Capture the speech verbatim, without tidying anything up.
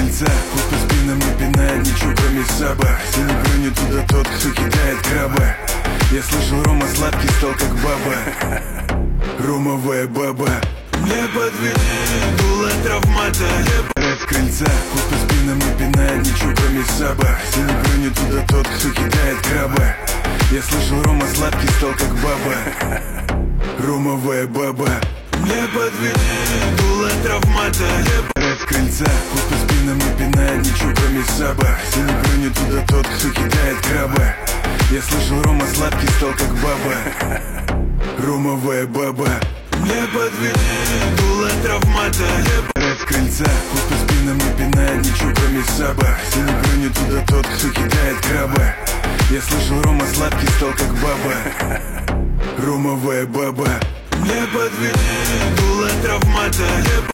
крыльца, пусть по спинам не пинает ничего, кроме саба. Сильно клюнет туда тот, кто кидает краба. Я слышал, Рома сладкий стал как баба. Ромовая баба. Не подведи, дуло травмата. С крыльца, пусть по спинам не пинает ничего, кроме саба. Сильно клюнет туда тот, кто кидает краба. Я слышал, Рома сладкий стал как баба. Ромовая баба. Не подведи, дуло травмата. С крыльца, пусть по спинам не пинает ничего, кроме саба. Сильно клюнет туда тот, кто кидает краба. Я слышал, Рома сладкий стал как баба. Ромовая баба. Не подведи, дуло травмата. С крыльца, пусть по спинам не пинает ничего, кроме саба. Сильно клюнет туда тот, кто кидает краба. Я слышал, Рома сладкий стал как баба. Ромовая баба. Не подведи, дуло травмата.